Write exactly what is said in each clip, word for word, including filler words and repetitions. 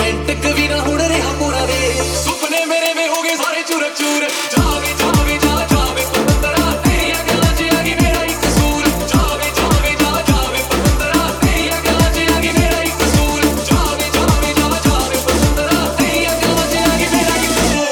romantic ਵੀ ਨਾ ਹੁਣ ਰਿਹਾ ਪੂਰਾ ਵੇ ਸੁਪਨੇ ਮੇਰੇ ਵੇ ਹੋ ਗਏ ਸਾਰੇ ਚੂਰ ਚੂਰ ਜਾਵੇ ਜਾਵੇ ਜਾ ਜਾਵੇ ਪਤੰਦਰਾ ਤੇਰੀਆਂ ਗੱਲਾਂ 'ਚ ਆ ਗਈ ਮੇਰਾ ਹੀ ਕਸੂਰ ਜਾਵੇ ਜਾਵੇ ਜਾ ਜਾਵੇ ਪਤੰਦਰਾ ਤੇਰੀਆਂ ਗੱਲਾਂ 'ਚ ਆ ਗਈ ਮੇਰਾ ਹੀ ਕਸੂਰ ਜਾਵੇ ਜਾਵੇ ਜਾ ਜਾਵੇ ਪਤੰਦਰਾ ਤੇਰੀਆਂ ਗੱਲਾਂ 'ਚ ਆ ਗਈ ਮੇਰਾ ਹੀ ਕਸੂਰ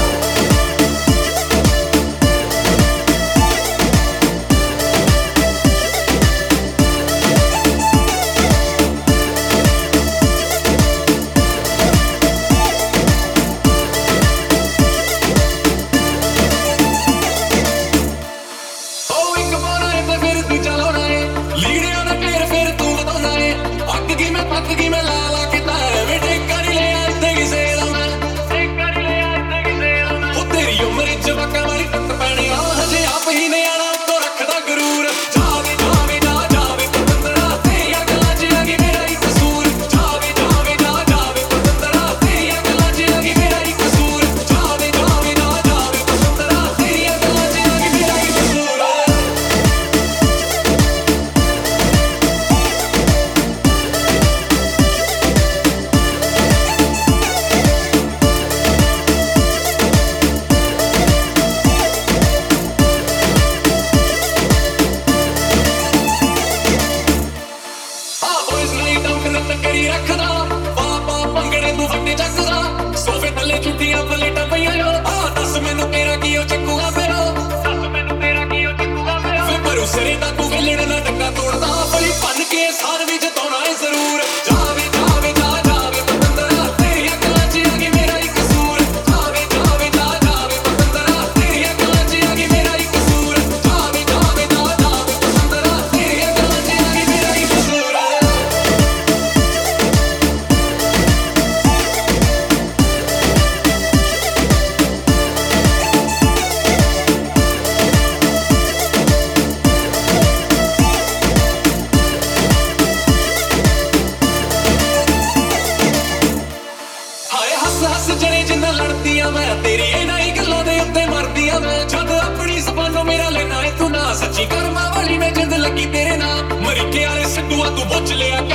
ਕਰੀ ਰੱਖਦਾ ਪਾਪਾ ਪੰਗੜੇ ਨੂੰ ਵੱਡੇ ਚੱਕਦਾ ਸੋਫੇ ਥੱਲੇ ਜੁੱਤੀਆਂ ਪਲੇਟਾਂ ਪਈਆਂ ਆ ਦੱਸ ਮੈਨੂੰ ਤੇਰਾ ਕੀ ਉਹ ਚੱਕੂਗਾ ਫਿਰ ਦੱਸ ਮੈਨੂੰ ਤੇਰਾ ਕੀ ਉਹ ਚੱਕੂਗਾ ਫਿਰ ਵੇ ਪਰੂ ਸਿਰੇ ਦਾ ਤੂੰ ਵੇਲੜ ਨਾ ਡੱਕਾ ਤੋੜਦਾ ਬੜੀ ਭੰਨ ਕੇ ਸਾਰ ਵੀ ਜਿਤਾਉਣਾ ਏ ਜ਼ਰੂਰ ਜਾਵੇ ਜਾਵੇ ਜਾ ਜਾਵੇ ਪਤੰਦਰਾ ਤੇਰੀਆਂ ਗੱਲਾਂ 'ਚ ਆ ਗਈ ਮੇਰਾ ਹੀ ਕਸੂਰ ਜਾਵੇ ਜਾਵੇ ਜਾ ਜਾਵੇ ਪਤੰਦਰਾ ਤੇਰੀਆਂ ਗੱਲਾਂ 'ਚ ਆ ਗਈ ਮੇਰਾ ਹੀ ਕਸੂਰ ਜਾਵੇ ਜਾਵੇ ਜਾ ਜਾਵੇ ਪਤੰਦਰਾ ਤੇਰੀਆਂ ਗੱਲਾਂ 'ਚ ਆ ਗਈ ਮੇਰਾ ਹੀ ਕਸੂਰ ਹੱਸ ਜਣੇ ਜਿੰਨਾ ਲੜਦੀਆਂ ਮੈਂ ਤੇਰੀ ਇਹਨਾਂ ਹੀ ਗੱਲਾਂ ਦੇ ਉੱਤੇ ਮਰਦੀਆਂ ਮੈਂ ਜਦ ਆਪਣੀ ਜ਼ਬਾਨੋਂ ਮੇਰਾ ਲੈਣਾ ਏ ਤੂੰ ਨਾ ਸੱਚੀ ਕਰਮਾਂ ਵਾਲੀ ਮੈਂ ਜਿੰਦ ਲੱਗੀ ਤੇਰੇ ਨਾਲ ਮਰੀਕੇ ਵਾਲੇ ਸਿੱਧੂਆ ਤੂੰ ਪੁੱਛ ਲਿਆ